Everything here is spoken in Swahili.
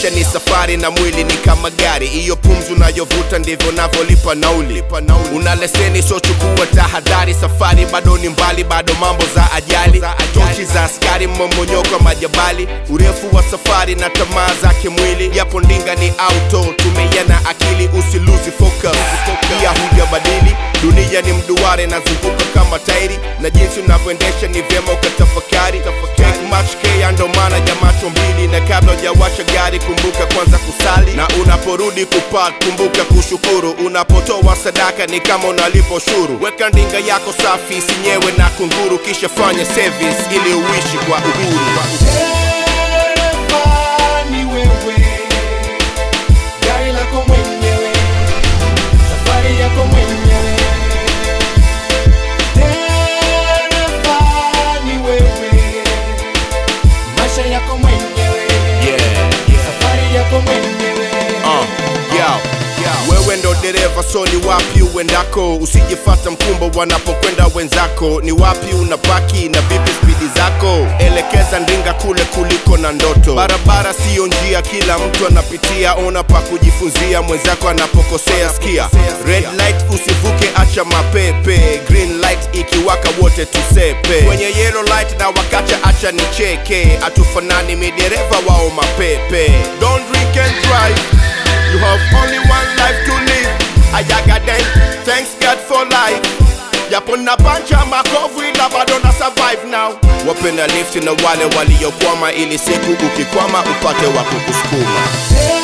Maisha ni safari na mwili ni kama gari, iyo pumzi unayovuta ndivyo unavyolipa nauli. Una leseni so chukua tahadhari, safari bado ni mbali, bado mambo za ajali. Tochi za askari, mmomonyoko majabali, urefu wa safari na tamaa zake mwili. Japo ndinga ni auto, tumia na akili, usiluzi focus. Pia hujabadili, dunia ni mduare na zunguka kama tairi, na jinsi unavyoendesha ni vyema ukatafakari. Take much care, ndo maana ya macho mbili, na kabla hujawasha gari kumbuka kwanza kusali, na unaporudi kupark kumbuka kushukuru. Unapotoa sadaka ni kama unalipa ushuru. Weka ndinga yako safi, sinyewe na kunguru, kisha fanya service ili uishi kwa uhuru. Ni wewe, gari lako mwenyewe, safari yako mwenyewe. Dereva ni wewe, maisha yako mwenyewe, safari yako mwenyewe. Wewe ndo dereva, so ni wapi uendako, usijifata mkumbo wanapokwenda wenzako. Ni wapi unapaki na vipi spidi zako, elekeza ndinga kule kuliko na ndoto. Barabara siyo njia, kila mtu anapitia, ona pa kujifunzia mwenzako anapokosea. Sikia, red light usivuke, acha mapepe. Green light ikiwaka wote tusepe, kwenye yellow light na wakacha acha nicheke. Atufanani midereva wao mapepe. Don't drink and drive, you have only one life to live. Ayaga day, thanks God for life. Yapo na pancha makovu ila bado na survive now. Wapenda lift na wale waliokwama, ili siku ukikwama upate wa kukusukuma.